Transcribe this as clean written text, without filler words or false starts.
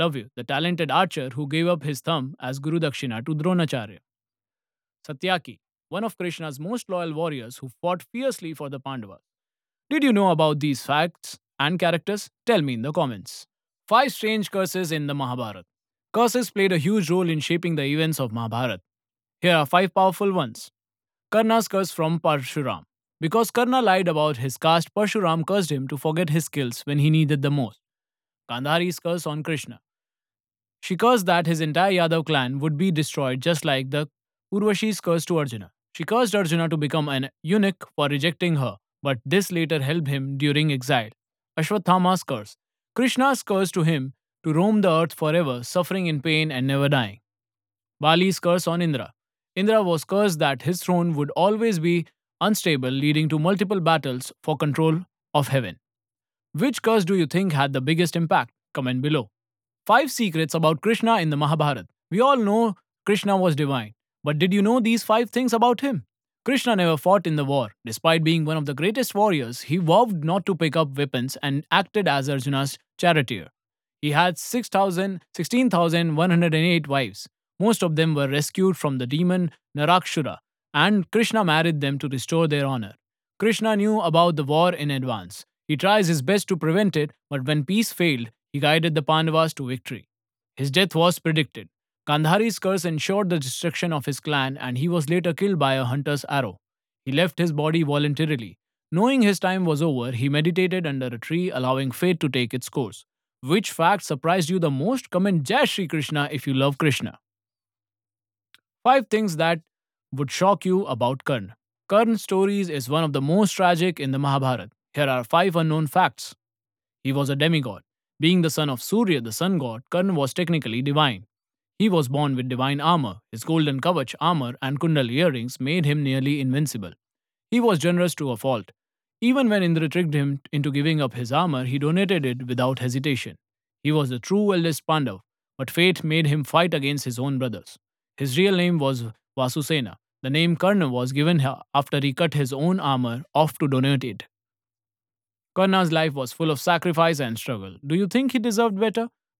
Lavyu, the talented archer who gave up his thumb as Guru Dakshina to Dronacharya. Satyaki, one of Krishna's most loyal warriors who fought fiercely for the Pandavas. Did you know about these facts and characters? Tell me in the comments. 5 strange curses in the Mahabharata. Curses played a huge role in shaping the events of Mahabharata. Here are 5 powerful ones. Karna's curse from Parshuram. Because Karna lied about his caste, Parshuram cursed him to forget his skills when he needed them most. Gandhari's curse on Krishna. She cursed that his entire Yadav clan would be destroyed just like the Urvashi's curse to Arjuna. She cursed Arjuna to become an eunuch for rejecting her, but this later helped him during exile. Ashwatthama's curse. Krishna's curse to him to roam the earth forever, suffering in pain and never dying. Bali's curse on Indra. Indra was cursed that his throne would always be unstable, leading to multiple battles for control of heaven. Which curse do you think had the biggest impact? Comment below. 5 secrets about Krishna in the Mahabharata. We all know Krishna was divine, but did you know these 5 things about him? Krishna never fought in the war. Despite being one of the greatest warriors, he vowed not to pick up weapons and acted as Arjuna's charioteer. He had 16,108 wives. Most of them were rescued from the demon Narakshura, and Krishna married them to restore their honor. Krishna knew about the war in advance. He tries his best to prevent it, but when peace failed, he guided the Pandavas to victory. His death was predicted. Gandhari's curse ensured the destruction of his clan, and he was later killed by a hunter's arrow. He left his body voluntarily. Knowing his time was over, he meditated under a tree, allowing fate to take its course. Which fact surprised you the most? Comment Jai Shri Krishna if you love Krishna. 5 things that would shock you about Karna. Karna's stories is one of the most tragic in the Mahabharata. Here are 5 unknown facts. He was a demigod. Being the son of Surya, the sun god, Karna was technically divine. He was born with divine armor. His golden kavach armor and kundal earrings made him nearly invincible. He was generous to a fault. Even when Indra tricked him into giving up his armor, he donated it without hesitation. He was the true eldest Pandav, but fate made him fight against his own brothers. His real name was Vasusena. The name Karna was given after he cut his own armor off to donate it. Karna's life was full of sacrifice and struggle. Do you think he deserved better?